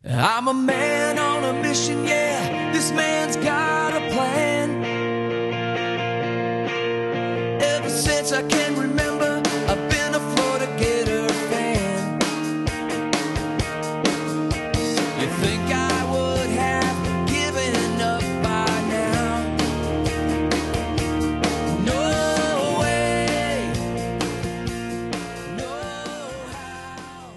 I'm a man on a mission, yeah, this man's got a plan. Ever since I can remember, I've been a Florida Gator fan. You think I would have given up by now? No way, no how.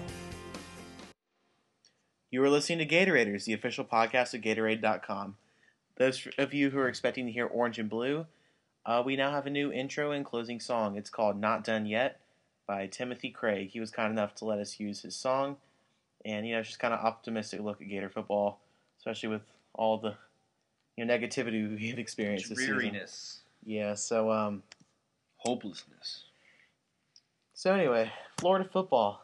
You are listening to Gatorators, the official podcast of Gatorade.com. Those of you who are expecting to hear Orange and Blue, we now have a new intro and closing song. It's called Not Done Yet by Timothy Craig. He was kind enough to let us use his song, and it's just kind of optimistic look at Gator football, especially with all the negativity we've experienced this season. Dreariness. Yeah, so Hopelessness. So anyway, Florida football.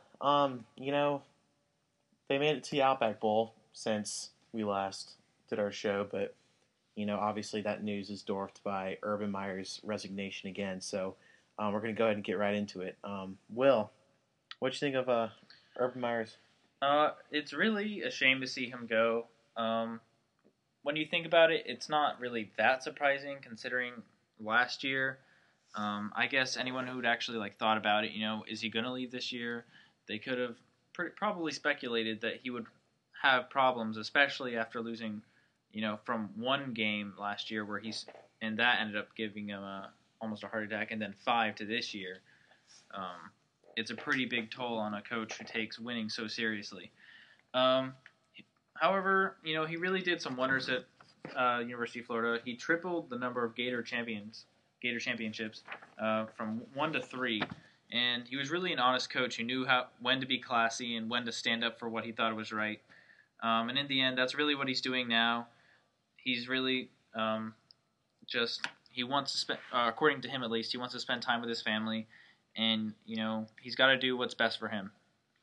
They made it to the Outback Bowl since we last did our show, but obviously that news is dwarfed by Urban Meyer's resignation again. So we're going to go ahead and get right into it. Will, what you think of Urban Meyer's? It's really a shame to see him go. When you think about it, it's not really that surprising considering last year. I guess anyone who'd actually thought about it, is he going to leave this year? They could have probably speculated that he would have problems, especially after losing, from one game last year and that ended up giving him almost a heart attack, and then 5 to this year. It's a pretty big toll on a coach who takes winning so seriously. However, he really did some wonders at University of Florida. He tripled the number of Gator championships from 1 to 3. And he was really an honest coach who knew when to be classy and when to stand up for what he thought was right. And in the end, that's really what he's doing now. He's really he wants to spend, according to him at least, he wants to spend time with his family. And, he's got to do what's best for him.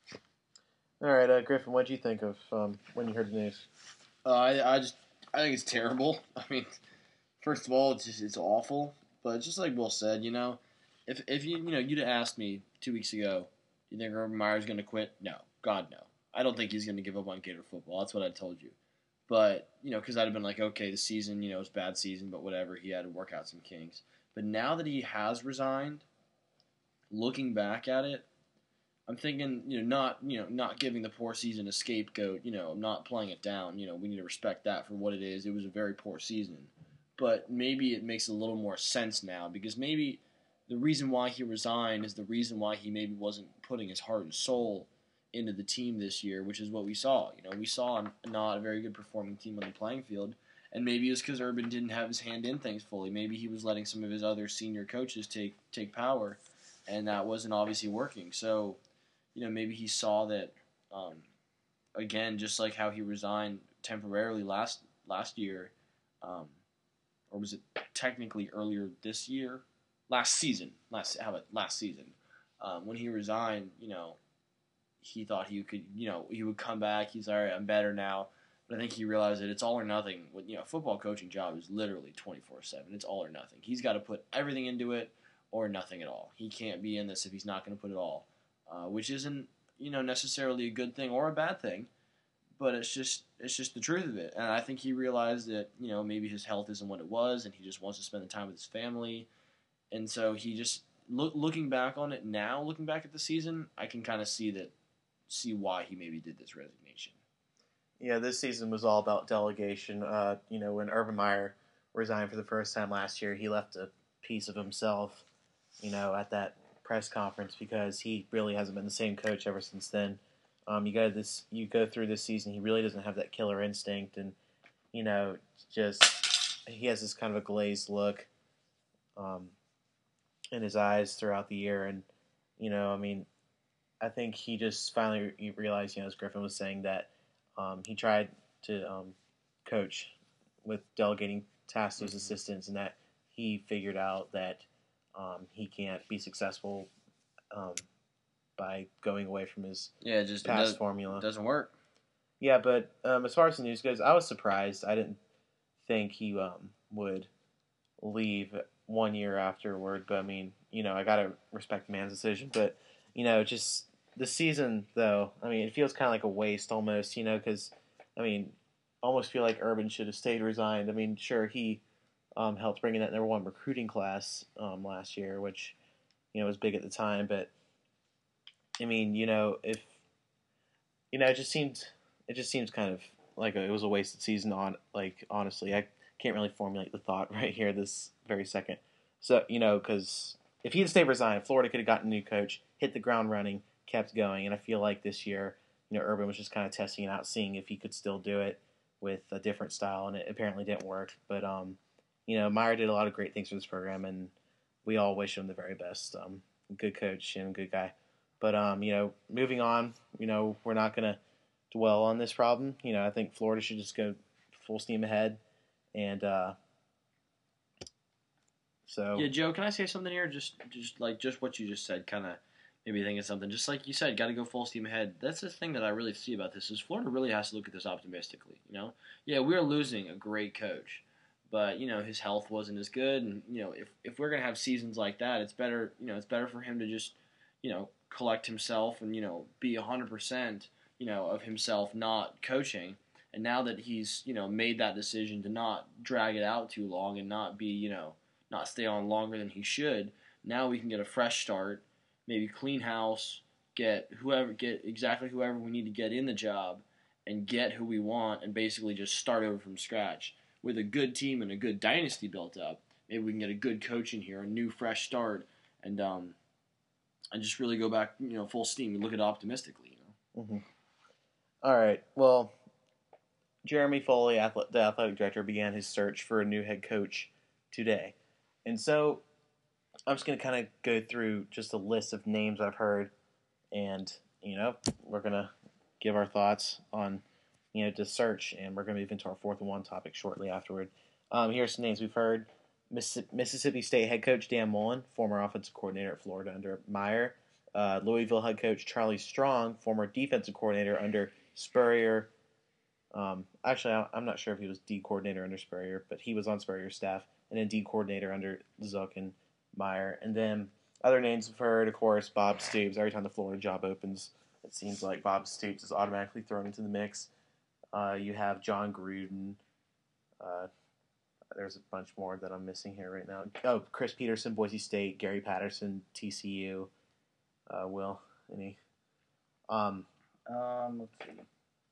All right, Griffin, what did you think of when you heard the news? I think it's terrible. I mean, first of all, it's awful. But just like Will said, if you'd asked me 2 weeks ago, do you think Urban Meyer's going to quit? No. God, no. I don't think he's going to give up on Gator football. That's what I told you. But, because I'd have been like, okay, the season, it was a bad season, but whatever. He had to work out some kinks. But now that he has resigned, looking back at it, I'm thinking, not giving the poor season a scapegoat, not playing it down. We need to respect that for what it is. It was a very poor season. But maybe it makes a little more sense now, because maybe the reason why he resigned is the reason why he maybe wasn't putting his heart and soul into the team this year, which is what we saw. We saw not a very good performing team on the playing field, and maybe it was because Urban didn't have his hand in things fully. Maybe he was letting some of his other senior coaches take power, and that wasn't obviously working. So, maybe he saw that, again, just like how he resigned temporarily last year, or was it technically earlier this year? Last season. How about last season? When he resigned, he thought he could, he would come back. He's all right. I'm better now. But I think he realized that it's all or nothing. Football coaching job is literally 24/7. It's all or nothing. He's got to put everything into it or nothing at all. He can't be in this if he's not going to put it all, which isn't, necessarily a good thing or a bad thing. But it's just the truth of it. And I think he realized that, maybe his health isn't what it was, and he just wants to spend the time with his family. And so he just, looking back on it now, looking back at the season, I can kind of see why he maybe did this resignation. Yeah, this season was all about delegation. When Urban Meyer resigned for the first time last year, he left a piece of himself, at that press conference, because he really hasn't been the same coach ever since then. You go through this season, he really doesn't have that killer instinct, and just he has this kind of a glazed look in his eyes throughout the year, and I think he just finally realized, as Griffin was saying, that he tried to coach with delegating tasks to his assistants, and that he figured out that he can't be successful by going away from his past formula. It doesn't work. Yeah, but as far as the news goes, I was surprised. I didn't think he would leave 1 year afterward, but I gotta respect the man's decision. But just the season, though, it feels kind of like a waste almost, because I mean, almost feel like Urban should have stayed resigned. I mean, sure, he helped bring in that number one recruiting class last year, which was big at the time. But I mean, if it just seems kind of like it was a wasted season. Honestly, I can't really formulate the thought right here this very second. So because if he had stayed resigned, Florida could have gotten a new coach, hit the ground running, kept going, and I feel like this year, Urban was just kind of testing it out, seeing if he could still do it with a different style, and it apparently didn't work. But Meyer did a lot of great things for this program, and we all wish him the very best. Good coach and good guy. But moving on, we're not gonna dwell on this problem. I think Florida should just go full steam ahead, and so Yeah, Joe, can I say something here? Just what you just said, kind of made me think of something. Just like you said, got to go full steam ahead. That's the thing that I really see about this is Florida really has to look at this optimistically. Yeah, we're losing a great coach, but his health wasn't as good, and if we're gonna have seasons like that, it's better for him to just collect himself and be 100% of himself, not coaching. And now that he's made that decision to not drag it out too long and not be not stay on longer than he should, now we can get a fresh start, maybe clean house, get exactly whoever we need to get in the job, and get who we want, and basically just start over from scratch with a good team and a good dynasty built up. Maybe we can get a good coach in here, a new fresh start, and just really go back full steam and look at it optimistically. Mm-hmm. All right. Well, Jeremy Foley, the athletic director, began his search for a new head coach today. And so I'm just going to kind of go through just a list of names I've heard, and, we're going to give our thoughts on, the search, and we're going to move into our 4th and 1 topic shortly afterward. Here's some names we've heard. Mississippi State head coach Dan Mullen, former offensive coordinator at Florida under Meyer. Louisville head coach Charlie Strong, former defensive coordinator under Spurrier. Actually, I'm not sure if he was D coordinator under Spurrier, but he was on Spurrier's staff, and then D coordinator under Zook and Meyer. And then other names we've heard, of course, Bob Stoops. Every time the Florida job opens, it seems like Bob Stoops is automatically thrown into the mix. You have John Gruden. There's a bunch more that I'm missing here right now. Oh, Chris Peterson, Boise State. Gary Patterson, TCU. Will, any? Let's see.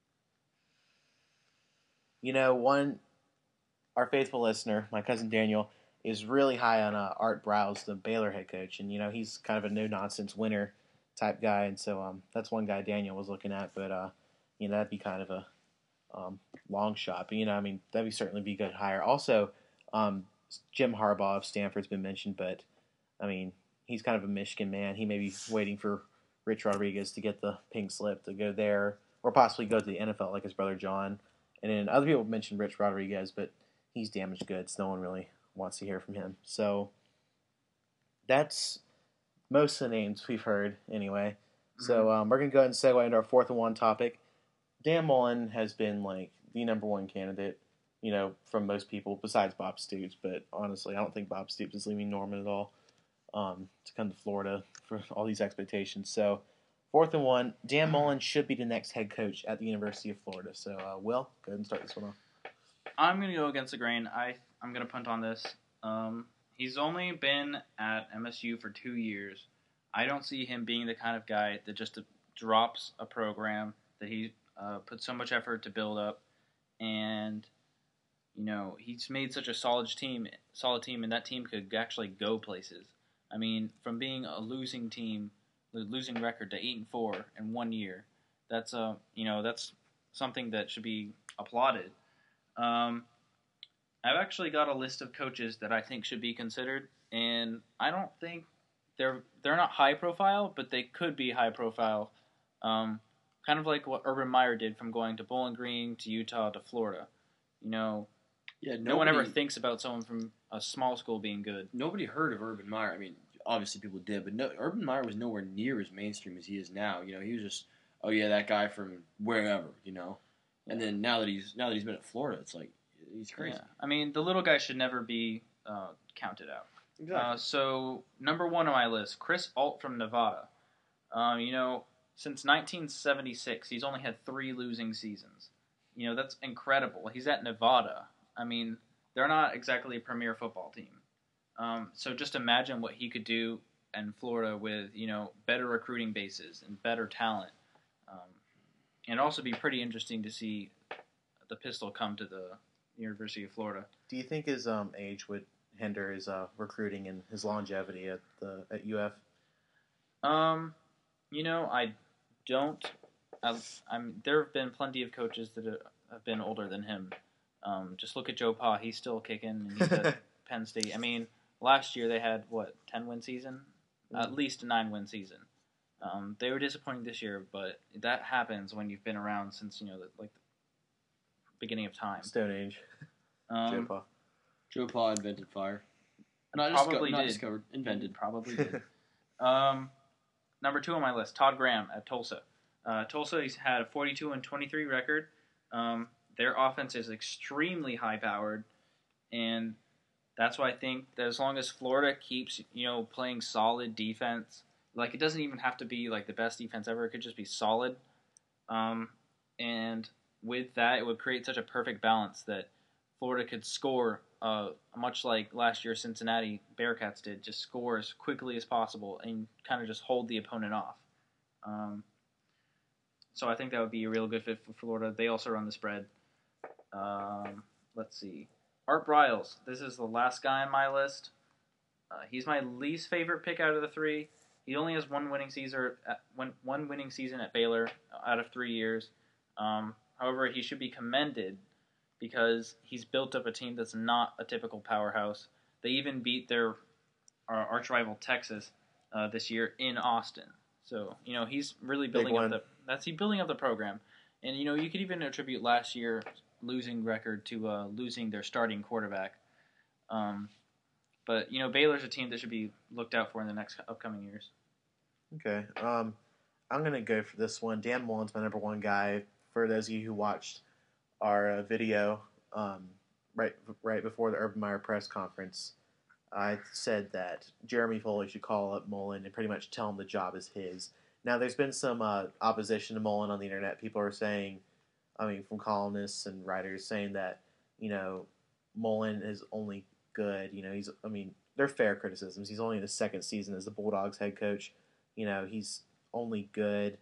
Our faithful listener, my cousin Daniel, is really high on Art Browse, the Baylor head coach, and he's kind of a no-nonsense winner type guy, and so that's one guy Daniel was looking at, but that'd be kind of a long shot, but that'd certainly be a good hire. Also, Jim Harbaugh of Stanford's been mentioned, but he's kind of a Michigan man. He may be waiting for Rich Rodriguez to get the pink slip to go there, or possibly go to the NFL like his brother John. And then other people mentioned Rich Rodriguez, but he's damaged goods. No one really wants to hear from him. So that's most of the names we've heard anyway. Mm-hmm. So we're going to go ahead and segue into our 4th and 1 topic. Dan Mullen has been like the number one candidate, from most people besides Bob Stoops. But honestly, I don't think Bob Stoops is leaving Norman at all to come to Florida for all these expectations. So 4th and 1, Dan Mullen should be the next head coach at the University of Florida. So, Will, go ahead and start this one off. I'm going to go against the grain. I'm going to punt on this. He's only been at MSU for 2 years. I don't see him being the kind of guy that just drops a program that he put so much effort to build up. And, he's made such a solid team, and that team could actually go places. From being a losing team, the losing record to 8-4 in 1 year, that's that's something that should be applauded. I've actually got a list of coaches that I think should be considered, and I don't think they're not high profile, but they could be high profile. Kind of like what Urban Meyer did from going to Bowling Green to Utah to Florida. No one ever thinks about someone from a small school being good. Nobody heard of Urban Meyer. Obviously people did, but Urban Meyer was nowhere near as mainstream as he is now. He was just, oh yeah, that guy from wherever, And then now that he's been at Florida, it's like he's crazy. Yeah. The little guy should never be counted out. Exactly. So number 1 on my list, Chris Ault from Nevada. Since 1976, he's only had 3 losing seasons. That's incredible. He's at Nevada. I mean, they're not exactly a premier football team. So just imagine what he could do in Florida with, better recruiting bases and better talent. And also be pretty interesting to see the Pistol come to the University of Florida. Do you think his age would hinder his recruiting and his longevity at UF? I don't. There have been plenty of coaches that have been older than him. Just look at Joe Pa. He's still kicking, and he's at Penn State. I mean, last year they had, 10-win season? At least a 9-win season. They were disappointing this year, but that happens when you've been around since, the beginning of time. Stone Age. Joe Pa. Joe Pa invented fire. Probably did. Discovered. Invented. Probably did. Number 2 on my list, Todd Graham at Tulsa. Tulsa, he's had a 42-23 record. Their offense is extremely high-powered, and that's why I think that as long as Florida keeps, playing solid defense, it doesn't even have to be, the best defense ever. It could just be solid. And with that, it would create such a perfect balance that Florida could score, much like last year Cincinnati Bearcats did, just score as quickly as possible and kind of just hold the opponent off. So I think that would be a real good fit for Florida. They also run the spread. Let's see. Art Briles. This is the last guy on my list. He's my least favorite pick out of the 3. He only has one winning season at Baylor out of 3 years. However, he should be commended because he's built up a team that's not a typical powerhouse. They even beat their arch rival Texas this year in Austin. So he's really building up the program, and you could even attribute last year's losing record to losing their starting quarterback. But Baylor's a team that should be looked out for in the next upcoming years. Okay, I'm gonna go for this one. Dan Mullen's my number 1 guy. For those of you who watched our video right before the Urban Meyer press conference, I said that Jeremy Foley should call up Mullen and pretty much tell him the job is his. Now, there's been some opposition to Mullen on the internet. People are saying, from columnists and writers saying that, Mullen is only good. They're fair criticisms. He's only in his 2nd season as the Bulldogs head coach. He's only good.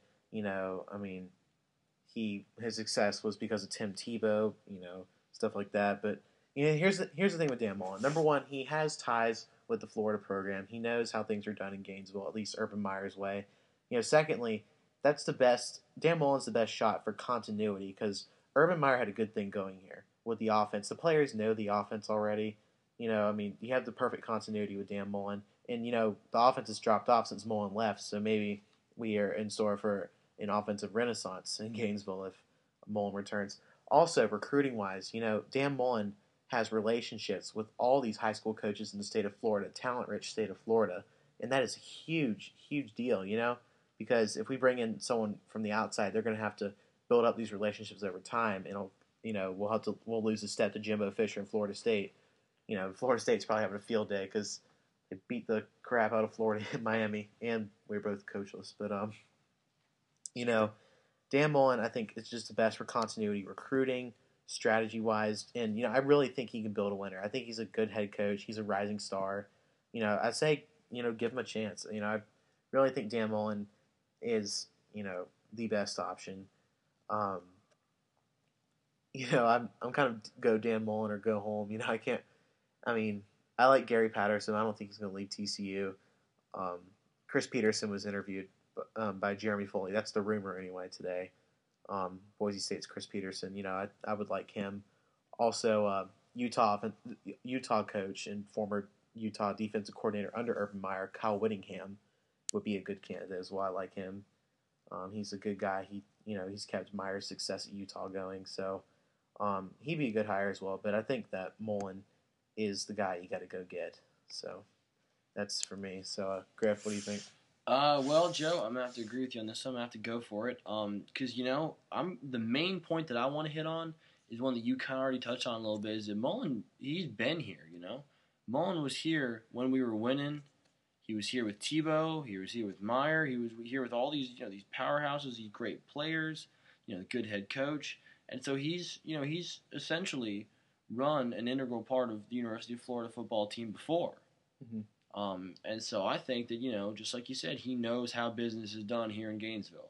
His success was because of Tim Tebow, stuff like that. But here's the thing with Dan Mullen. Number 1, he has ties with the Florida program. He knows how things are done in Gainesville, at least Urban Meyer's way. Secondly, that's the best. Dan Mullen's the best shot for continuity because Urban Meyer had a good thing going here with the offense. The players know the offense already. You have the perfect continuity with Dan Mullen, and the offense has dropped off since Mullen left. So maybe we are in store for an offensive renaissance in Gainesville if Mullen returns. Also, recruiting-wise, Dan Mullen has relationships with all these high school coaches in the state of Florida, talent-rich state of Florida, and that is a huge, huge deal, because if we bring in someone from the outside, they're going to have to build up these relationships over time, and we'll lose a step to Jimbo Fisher in Florida State. Florida State's probably having a field day because they beat the crap out of Florida in Miami, and we're both coachless, but Dan Mullen, I think, is just the best for continuity recruiting, strategy-wise, and, I really think he can build a winner. I think he's a good head coach. He's a rising star. I say, give him a chance. I really think Dan Mullen is, the best option. I'm kind of go Dan Mullen or go home. I like Gary Patterson. I don't think he's going to leave TCU. Chris Peterson was interviewed by Jeremy Foley. That's the rumor anyway today. Boise State's Chris Peterson. I would like him. Also, Utah coach and former Utah defensive coordinator under Urban Meyer, Kyle Whittingham, would be a good candidate as well. I like him. He's a good guy. He's kept Meyer's success at Utah going. So he'd be a good hire as well. But I think that Mullen is the guy you got to go get. So that's for me. So Griff, what do you think? Well, Joe, I'm gonna have to agree with you on this. I'm gonna have to go for it. Because I'm the main point that I want to hit on is one that you kind of already touched on a little bit. Is that Mullen? He's been here. Mullen was here when we were winning. He was here with Tebow. He was here with Meyer. He was here with all these these powerhouses, these great players. Good head coach. And so he's essentially run an integral part of the University of Florida football team before. Mhm. And so I think that, just like you said, he knows how business is done here in Gainesville.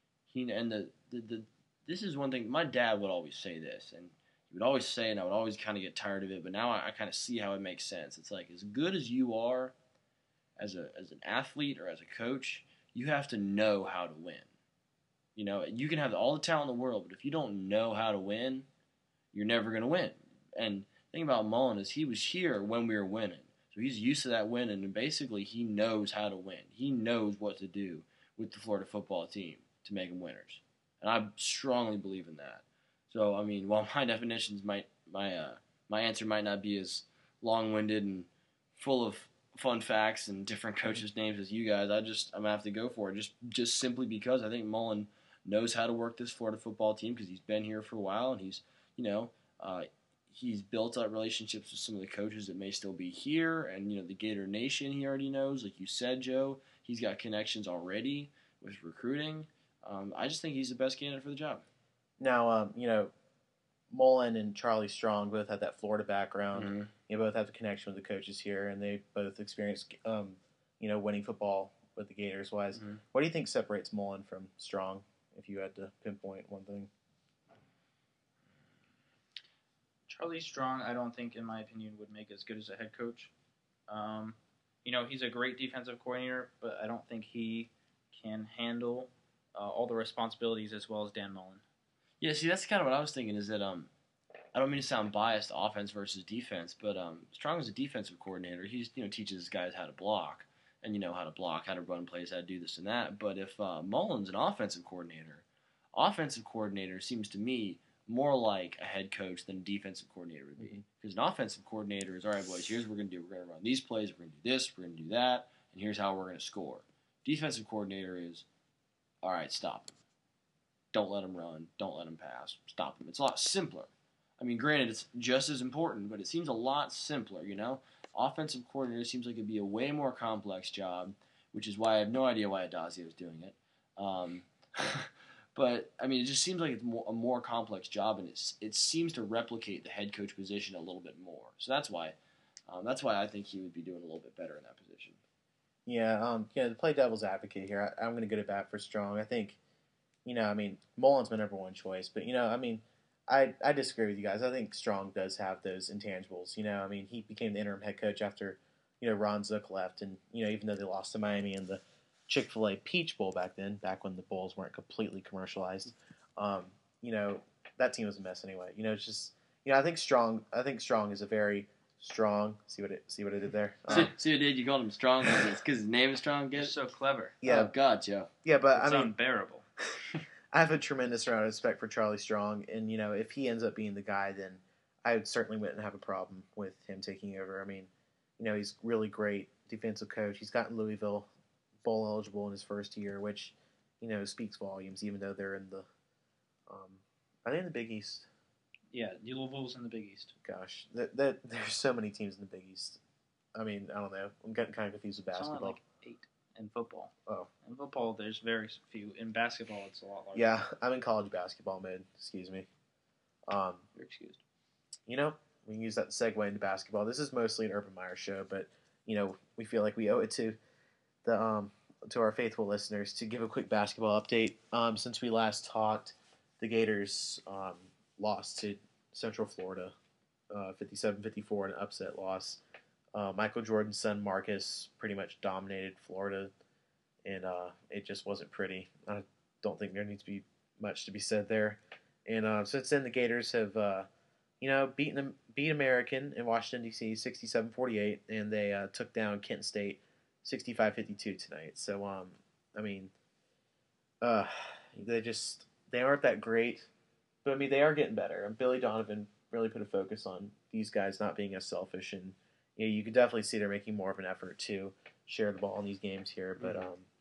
This is one thing. My dad would always say this, and he would always say, and I would always kind of get tired of it. But now I kind of see how it makes sense. It's like, as good as you are as an athlete or as a coach, you have to know how to win. You can have all the talent in the world, but if you don't know how to win, you're never going to win. And the thing about Mullen is he was here when we were winning. So he's used to that winning, and basically he knows how to win. He knows what to do with the Florida football team to make them winners. And I strongly believe in that. So, I mean, while my definitions my answer might not be as long-winded and full of fun facts and different coaches' names as you guys, I'm going to have to go for it. Just simply because I think Mullen knows how to work this Florida football team because he's been here for a while, and he's built up relationships with some of the coaches that may still be here, and the Gator Nation he already knows, like you said, Joe. He's got connections already with recruiting. I just think he's the best candidate for the job. Now, Mullen and Charlie Strong both have that Florida background. Mm-hmm. You both have the connection with the coaches here, and they both experienced, winning football with the Gators. Wise, Mm-hmm. What do you think separates Mullen from Strong? If you had to pinpoint one thing. Charlie Strong, I don't think, in my opinion, would make as good as a head coach. He's a great defensive coordinator, but I don't think he can handle all the responsibilities as well as Dan Mullen. Yeah, see, that's kind of what I was thinking. Is that I don't mean to sound biased, offense versus defense, but Strong is a defensive coordinator. He teaches guys how to block, and how to block, how to run plays, how to do this and that. But if Mullen's an offensive coordinator seems to me more like a head coach than a defensive coordinator would be. Because an offensive coordinator is, all right, boys, here's what we're going to do. We're going to run these plays, we're going to do this, we're going to do that, and here's how we're going to score. Defensive coordinator is, all right, stop them. Don't let them run. Don't let them pass. Stop them. It's a lot simpler. I mean, granted, it's just as important, but it seems a lot simpler, Offensive coordinator seems like it'd be a way more complex job, which is why I have no idea why Adazio was doing it. But, I mean, it just seems like it's a more complex job, and it seems to replicate the head coach position a little bit more. So that's why I think he would be doing a little bit better in that position. Yeah, to play devil's advocate here, I'm going to go to bat for Strong. I think, Mullen's my number one choice, but, I disagree with you guys. I think Strong does have those intangibles. He became the interim head coach after, Ron Zook left, and, even though they lost to Miami in the Chick-fil-A Peach Bowl back when the bowls weren't completely commercialized, that team was a mess anyway. It's just, I think Strong is a very strong. See what I did there? See what I did? You called him Strong because his name is Strong. You're so clever. Yeah. Oh God, Joe. Yeah, but It's unbearable. I have a tremendous amount of respect for Charlie Strong, and if he ends up being the guy, then I certainly wouldn't have a problem with him taking over. He's really great defensive coach. He's gotten Louisville bowl eligible in his first year, which speaks volumes. Even though they're in the, are they in the Big East? Yeah, Louisville's in the Big East. Gosh, there's so many teams in the Big East. I don't know. I'm getting kind of confused with basketball. It's only like 8 in football. Oh, in football, there's very few. In basketball, it's a lot larger. Yeah, I'm in college basketball mode. Excuse me. You're excused. We can use that to segue into basketball. This is mostly an Urban Meyer show, but we feel like we owe it to to our faithful listeners to give a quick basketball update. Since we last talked, the Gators lost to Central Florida, 57-54, an upset loss. Michael Jordan's son Marcus pretty much dominated Florida, and it just wasn't pretty. I don't think there needs to be much to be said there. And since then, the Gators have beat American in Washington D.C. 67-48, and they took down Kent State 65-52 tonight. So they aren't that great, but they are getting better. And Billy Donovan really put a focus on these guys not being as selfish, and you can definitely see they're making more of an effort to share the ball in these games here. But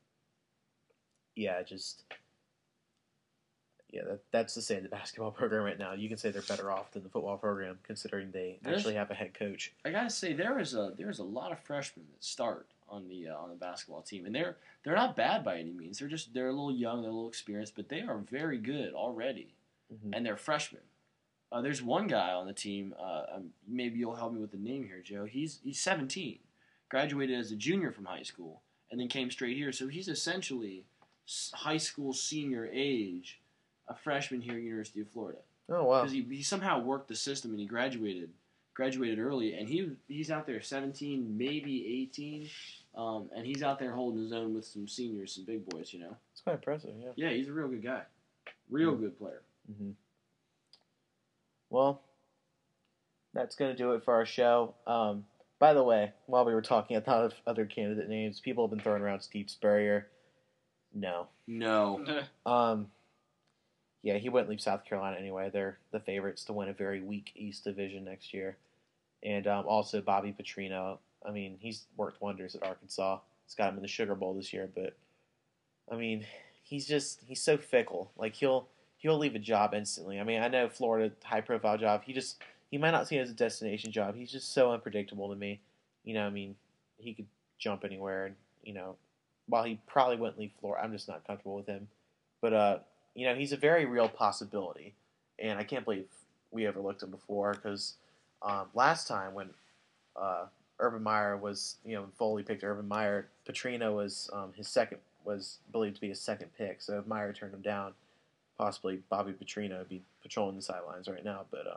that's to say the basketball program right now. You can say they're better off than the football program, considering they actually have a head coach. I gotta say there is a lot of freshmen that start on the basketball team, and they're not bad by any means. They're a little young, they're a little experienced, but they are very good already. and they're freshmen. There's one guy on the team. Maybe you'll help me with the name here, Joe. He's 17, graduated as a junior from high school, and then came straight here. So he's essentially high school senior age, a freshman here at University of Florida. Oh wow! Because he somehow worked the system and he graduated early, and he's out there 17, maybe 18, and he's out there holding his own with some seniors, some big boys. It's quite impressive. Yeah. Yeah, he's a real good guy, real good player. Mm-hmm. Well, that's going to do it for our show. By the way, while we were talking, I thought of other candidate names. People have been throwing around Steve Spurrier. No. Yeah, he wouldn't leave South Carolina anyway. They're the favorites to win a very weak East Division next year. And also Bobby Petrino. I mean, he's worked wonders at Arkansas. It's got him in the Sugar Bowl this year. But, I mean, he's so fickle. Like, he'll leave a job instantly. I mean, I know Florida, high-profile job. He might not see it as a destination job. He's just so unpredictable to me. I mean, he could jump anywhere. And, while he probably wouldn't leave Florida, I'm just not comfortable with him. But, he's a very real possibility. And I can't believe we overlooked him before because last time when Urban Meyer was, Foley picked Urban Meyer, Petrino was was believed to be his second pick. So if Meyer turned him down, possibly Bobby Petrino would be patrolling the sidelines right now. But,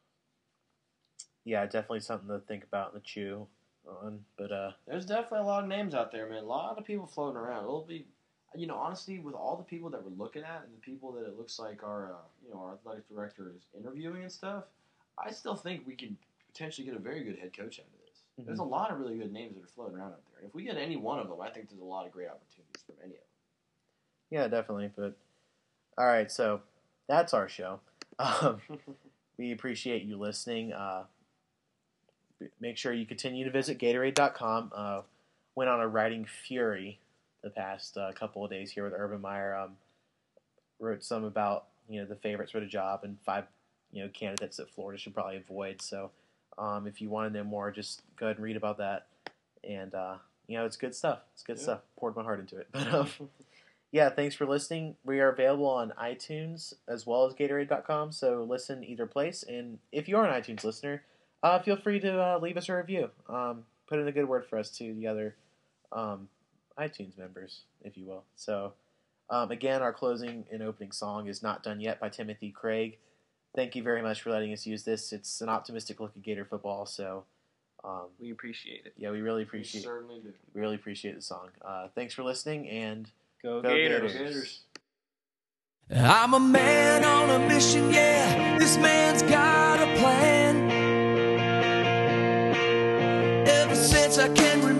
yeah, definitely something to think about and to chew on. But there's definitely a lot of names out there, man. A lot of people floating around. It'll be, honestly, with all the people that we're looking at and the people that it looks like our athletic director is interviewing and stuff, I still think we can potentially get a very good head coach out of this. Mm-hmm. There's a lot of really good names that are floating around out there. And if we get any one of them, I think there's a lot of great opportunities from any of them. Yeah, definitely. But all right, so that's our show. We appreciate you listening. Make sure you continue to visit Gatorade.com. Went on a writing fury the past couple of days here with Urban Meyer. Wrote some about the favorites for the job and 5 candidates that Florida should probably avoid. So if you want to know more, just go ahead and read about that. And it's good stuff. It's good stuff. Poured my heart into it. But yeah, thanks for listening. We are available on iTunes as well as Gatorade.com. So listen either place. And if you are an iTunes listener, feel free to leave us a review. Put in a good word for us to the other iTunes members, if you will. So, again, our closing and opening song is Not Done Yet by Timothy Craig. Thank you very much for letting us use this. It's an optimistic look at Gator football, so we appreciate it. Yeah, we really appreciate it. We certainly do. We really appreciate the song. Thanks for listening, and go Gators. Gators. I'm a man on a mission, yeah. This man's got a plan. Ever since I can remember,